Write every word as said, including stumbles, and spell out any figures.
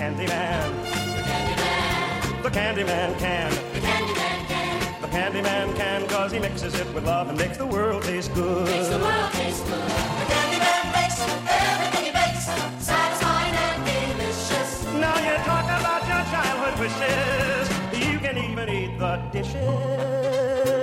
Candyman. The Candyman can. The Candyman can. The Candyman can, cause he mixes it with love and makes the world taste good. Makes the world taste good. The Candyman makes everything he bakes satisfying and delicious. Now you talk about your childhood wishes. You can even eat the dishes.